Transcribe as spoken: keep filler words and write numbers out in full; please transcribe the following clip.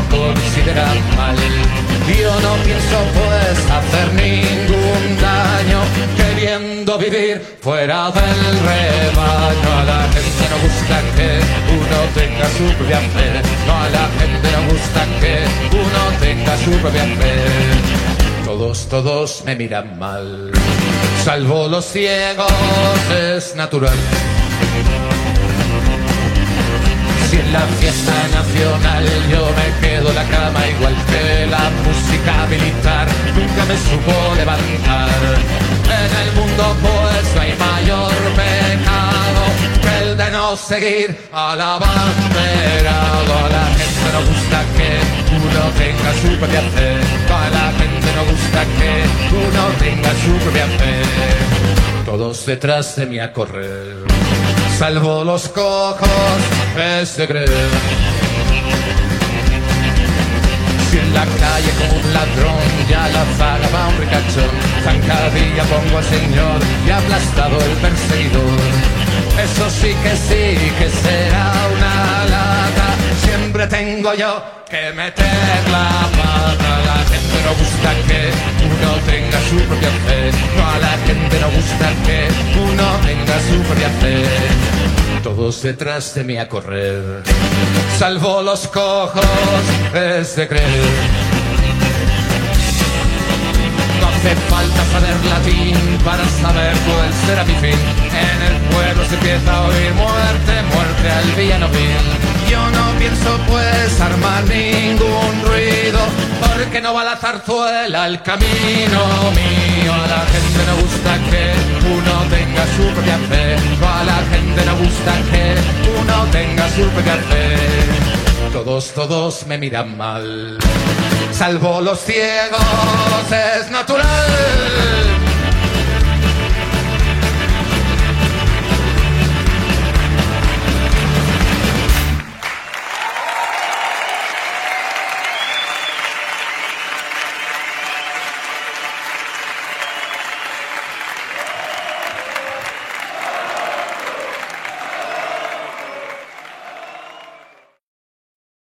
considera mal. Yo no pienso pues hacer ningún daño, queriendo vivir fuera del rebaño. A la gente no gusta que uno tenga su propia fe, no, a la gente no gusta que uno tenga su propia fe. Todos, todos me miran mal, salvo los ciegos, es natural. Si en la fiesta nacional yo me quedo en la cama igual que la música militar, nunca me supo levantar. En el mundo pues no hay mayor pecado que el de no seguir a la abanderado. A la gente no gusta que uno tenga su propia fe, a la gente no gusta que uno tenga su propia fe. Todos detrás de mí a correr, salvo los cojos, es de creer. Si en la calle como un ladrón ya la zaga va un ricachón, zancadilla pongo al señor y aplastado el perseguidor. Eso sí que sí, que será una lata, siempre tengo yo que meter la pata. A la gente no gusta que uno tenga su propia fe, no, a la gente no gusta que uno tenga su propia fe. Todos detrás de mí a correr, salvo los cojos, es de creer. No hace falta saber latín para saber cuál será mi fin. En el pueblo se empieza a oír muerte, muerte al villano vil. Yo no pienso pues armar ningún ruido, porque no va la zarzuela el camino mío. A la gente no gusta que uno tenga su propia fe, no, a la gente no gusta que uno tenga su propia fe. Todos, todos me miran mal, salvo los ciegos, es natural.